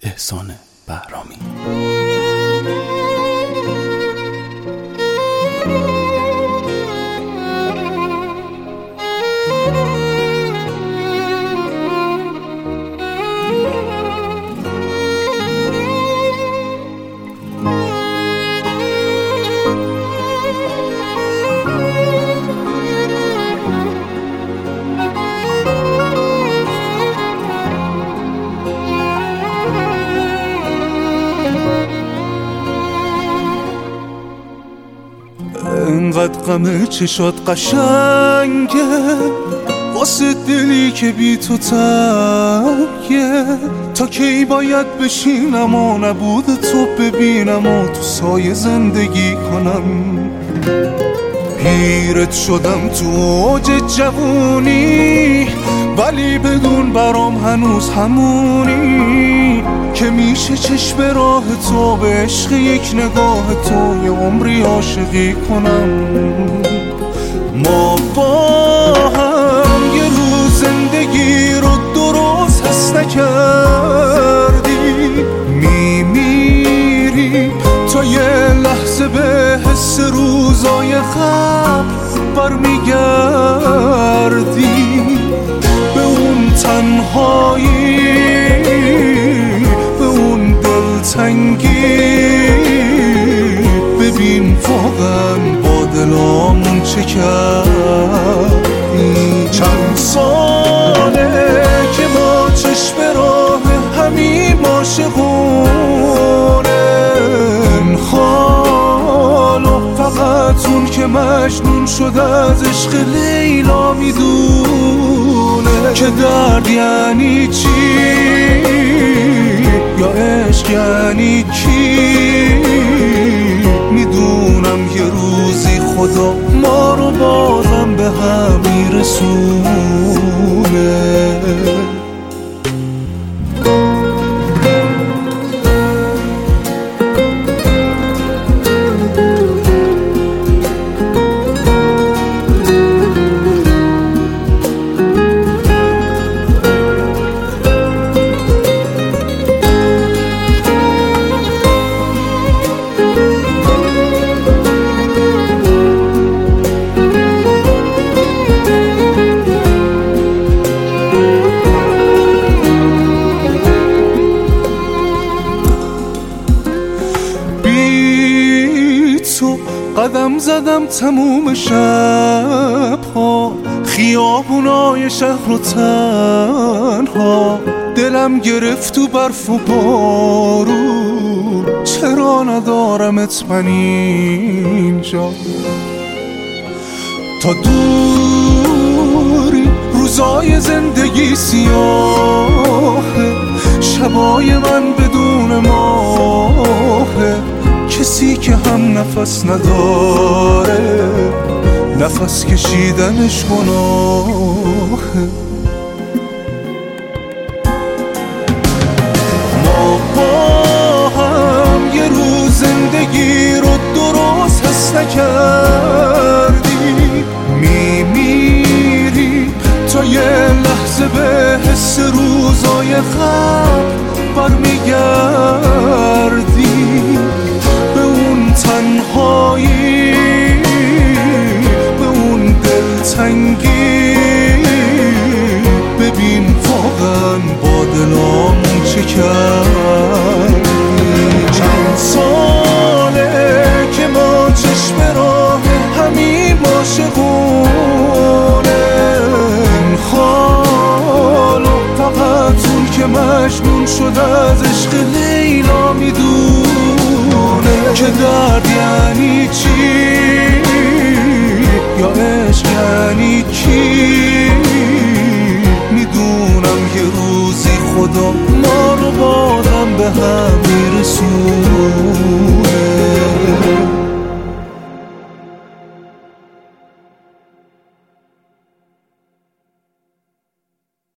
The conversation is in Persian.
احسان بهرامی. انقدر غم چشات قشنگه واسه دلی که بی تو تنگه، تا کی باید بشینم و نبود تو ببینم و تو سایه زندگی کنم. پیرت شدم تو اوج جوونی ولی بدون برام هنوز همونی که میشه چشم راه تو به عشق یک نگاه تو یه عمری عاشقی کنم. ما با هم یه روز زندگی رو درست حس نکردی، میمیری تا یه لحظه به حس روزای قبل برمیگردی. به اون تنهایی، به اون دلتنگی، ببین واقعا با دلامون چه کردی. چند ساله که ما چشم راه همیم عاشقونه، خالو فقط اون که مجنون شده از عشق لیلا میدونه که درد یعنی چی یا عشق یعنی کی. میدونم یه روزی خدا ما رو بازم به هم میرسونه. قدم زدم تموم شبها خیابونای شهر رو تنها، دلم گرفت تو برف و بارون، چرا ندارمت من اینجا. تا دوری روزای زندگی سیاهه، شبای من بدون ماهه، کسی که هم نفس نداره نفس کشیدنش گناهه. ما با هم یه روز زندگی رو درست حس نکردی، میمیری تا یه لحظه به حس روزای قبل برمیگردی. تنهایی، به اون دلتنگی، ببین واقعا با دلامون چه کردی. چند ساله که ما چشم راه همیم عاشقونه، خالو فقط اون که مجنون شده از عشق لیلا میدونه که درد یعنی چی یا عشق یعنی کی. میدونم یه روزی خدا ما رو بازم به هم میرسونه.